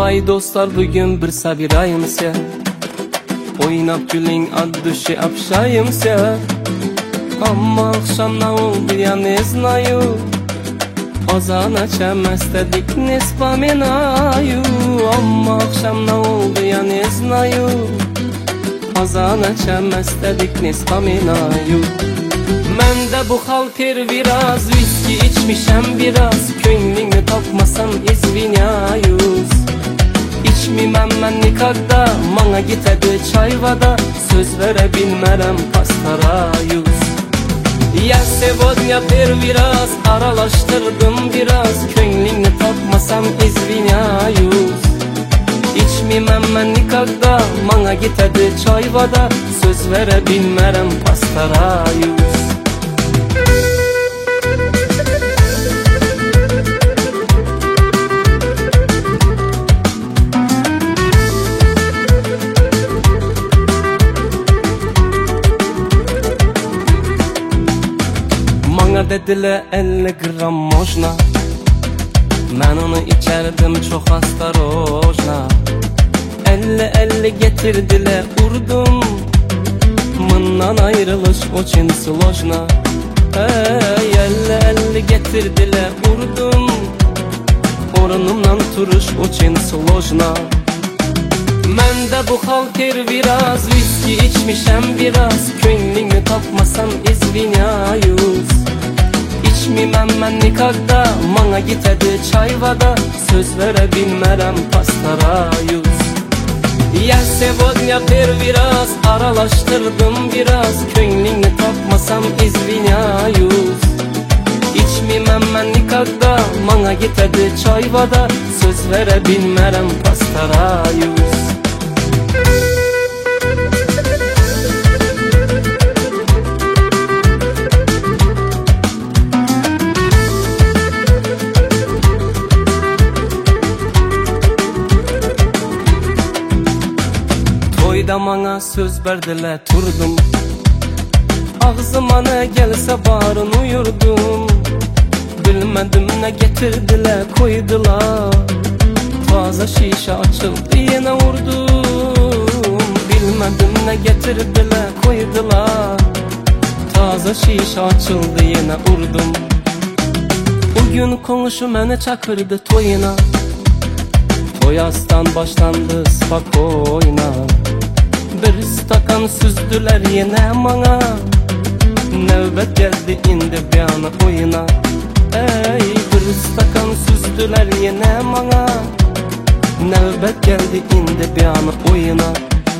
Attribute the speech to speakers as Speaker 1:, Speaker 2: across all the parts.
Speaker 1: Hay dostlar, bugün bir sabirayım sen. Oynap gülün addüşü apşayım sen. Amma akşamna oldu ya ne znayu. Ozana çemestedik nespa menayu. Amma akşamna oldu ya ne znayu. Ozana çemestedik nespa menayu. Mende bu halter biraz, viski içmişem biraz. Könlünü tapmasam izvinyayuz. İçmimem ben nikakda, mana gitedi çayvada. Söz verebilmerem pastarayuz. Ya sevodnya per biraz, aralaştırdım biraz. Könlünü tapmasam izvinyayuz. İçmimem ben nikakda, mana gitedi çayvada. Söz verebilmerem pastarayuz. Dediler 50 gram mojna. Ben onu içerdim çok astarojna. 50 getirdiler urdum. Mından ayrılış için slojna. 50 getirdiler urdum. Orunumdan turuş için slojna. Mende bu halter biraz, viski içmişem biraz. Könlünü tapmasam izvinyayuz. İçmimem ben nikakda, mana gitedi çayvada. Söz verebilmerem pastarayuz. Ya sevodnya per biraz, aralaştırdım biraz. Könlünü tapmasam izvinyayuz. İçmimem ben nikakda, mana gitedi çayvada. Söz verebilmerem pastarayuz. Toyda mana söz verdiler turdum. Ağzıma ne gelse barın uyurdum. Bilmedim ne getirdiler koydular. Taze şişe açıldı yine vurdum. Bilmedim ne getirdiler koydular. Taze şişe açıldı yine vurdum. Bugün konuşu beni çakırdı toyuna. Toyastan başlandı spakoyna. Bir stakan süzdüler yine mana. Növbet geldi indi bir ana oyuna. Bir stakan süzdüler yine mana. Növbet geldi indi bir ana oyuna.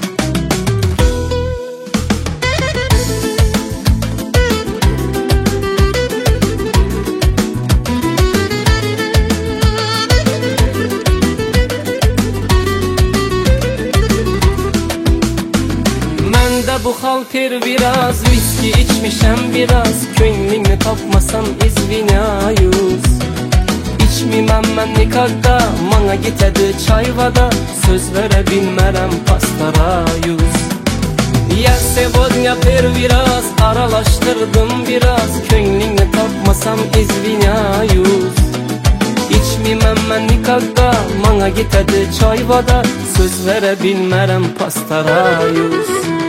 Speaker 1: Bu halter biraz, viski içmişem biraz. Könlünü tapmasam izvinyayuz. İçmimem ben nikakda, mana gitedi çayvada. Söz verebilmerem pastarayuz. Ya sevodnya per biraz, aralaştırdım biraz. Könlünü tapmasam izvinyayuz. İçmimem ben nikakda, mana gitedi çayvada. Söz verebilmerem pastarayuz.